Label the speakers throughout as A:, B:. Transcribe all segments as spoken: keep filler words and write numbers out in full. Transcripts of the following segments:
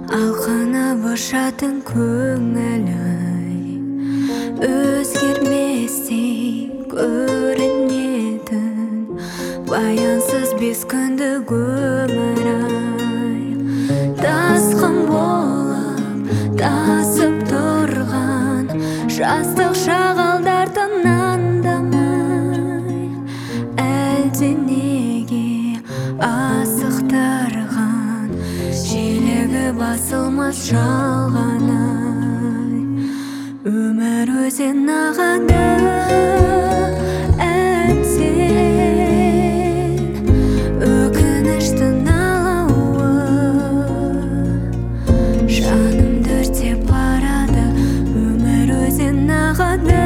A: Алқынып ұшатын көңілі өзгерместей көрінетін баянсыз бес күндік өмір-ай. Тасқын болып тасып тұрған жастық шағалдардың андамай, әлде неге асықтырған желігі басылмас жалған-ай. Өмір өзен ағады әттең, өкініштің алауы жанымды өртеп барады. Өмір өзен ағады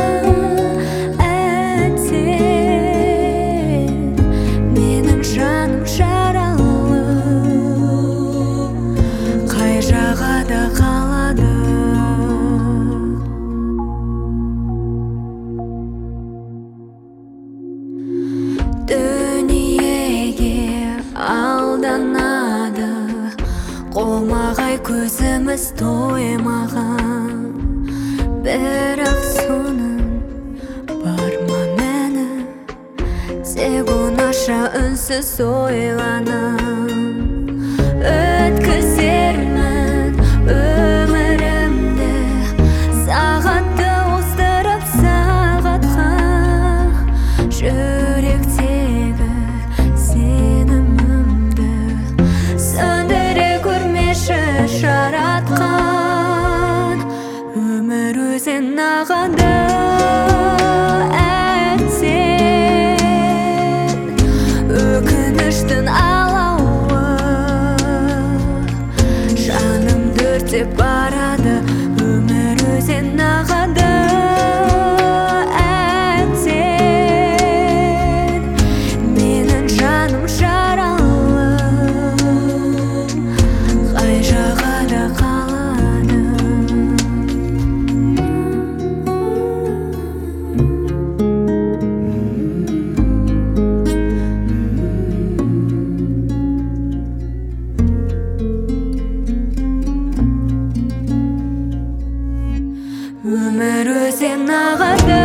A: әттең, менің жаным жаралы, қай жағада қалады? Дүниеге алданады қолмағай көзіміз тоймаған, бірақ соның бар ма мәні? Тек оңаша үнсіз ойланам. Өткізермін өмірімді сағатты оздырып сағатқа, жүректегі сенімімді сөндіре көрмеші жаратқан. Өмір өзен ағады әттең, өкініштің алауы жанымды өртеп барады. Өмір өзен ағады әттең, менің жаным жаралы, қай жағада қалады? Өмір өзен ағады